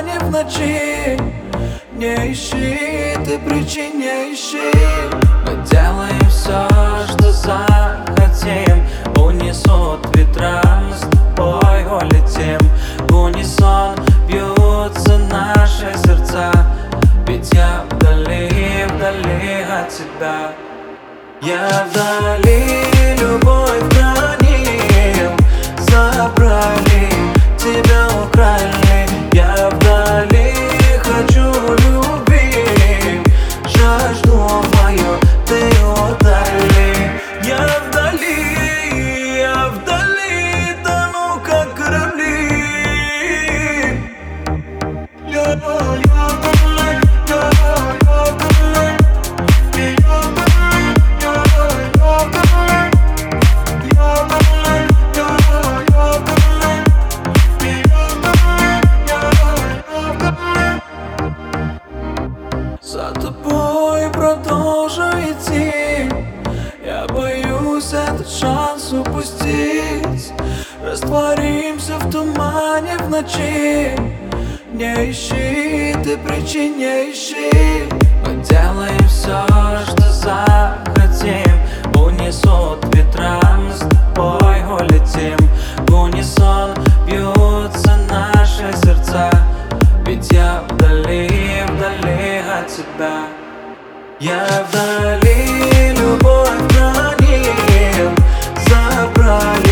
тумане в ночи. Не ищи, ты причин не ищи. Мы делаем все, что захотим. Унесут ветра, мы с тобой улетим. В унисон бьются наши сердца. Ведь я вдали, вдали от тебя. Я вдали, любовь храним. Забрали, тебя украли. Я вдали, хочу любви. Жажду мою ты удали. Я вдали, тону как корабли. За тобой продолжу идти. Я боюсь этот шанс упустить. Растворимся в тумане в ночи. Не ищи, ты причин не ищи. Мы делаем все, что захотим. Унесут ветра, мы с тобой улетим. В унисон бьются наши сердца. Ведь я вдали, вдали от тебя. Я вдали, любовь храним. Забрали,